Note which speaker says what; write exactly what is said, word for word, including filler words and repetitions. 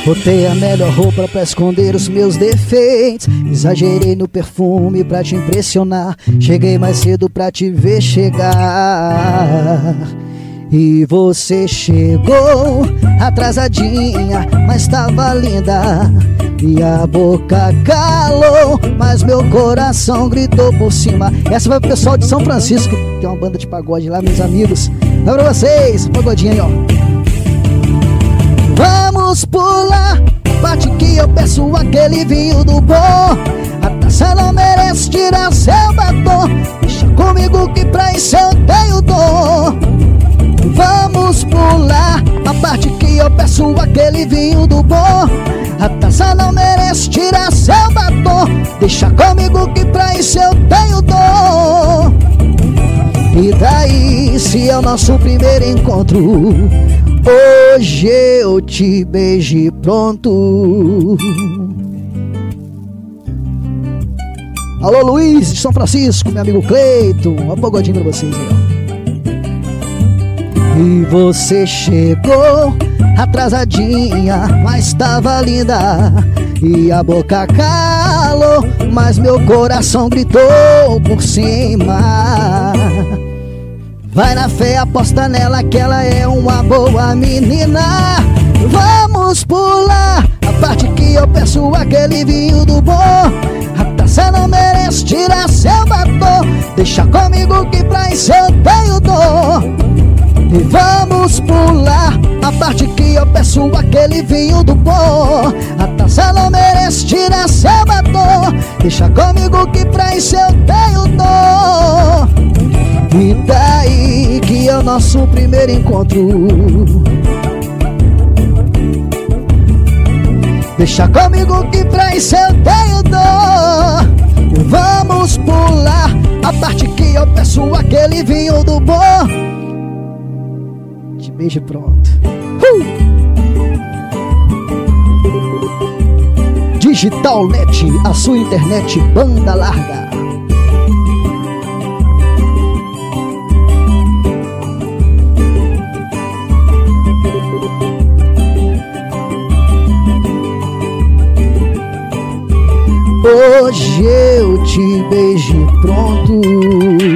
Speaker 1: Botei a melhor roupa pra esconder os meus defeitos. Exagerei no perfume pra te impressionar. Cheguei mais cedo pra te ver chegar. E você chegou atrasadinha, mas tava linda. E a boca calou, mas meu coração gritou por cima. Essa vai pro pessoal de São Francisco, que é uma banda de pagode lá, meus amigos. Vai pra vocês, pagodinho aí, ó. Vamos pular a parte que eu peço aquele vinho do bom. A taça não merece tirar seu batom. Deixa comigo que pra isso eu tenho dom. Vamos pular a parte que eu peço aquele vinho do bom. A taça não merece tirar seu batom. Deixa comigo que pra isso eu tenho dom. E daí se é o nosso primeiro encontro, hoje eu te beije pronto. Alô Luiz de São Francisco, meu amigo Cleiton, um pagodinho pra vocês aí, ó. E você chegou atrasadinha, mas tava linda. E a boca calou, mas meu coração gritou por cima. Vai na fé, aposta nela que ela é uma boa menina. Vamos pular a parte que eu peço aquele vinho do bom. A taça não merece tirar seu batom. Deixa comigo que pra isso eu tenho dom. E vamos pular a parte que eu peço aquele vinho do bom. A taça não merece tirar seu batom. Deixa comigo que pra isso eu tenho dom. E daí que é o nosso primeiro encontro, deixa comigo que pra isso eu tenho dor. Vamos pular a parte que eu peço aquele vinho do bom. Te beijo pronto. uh! Digital Net, a sua internet banda larga. Hoje eu te beije pronto.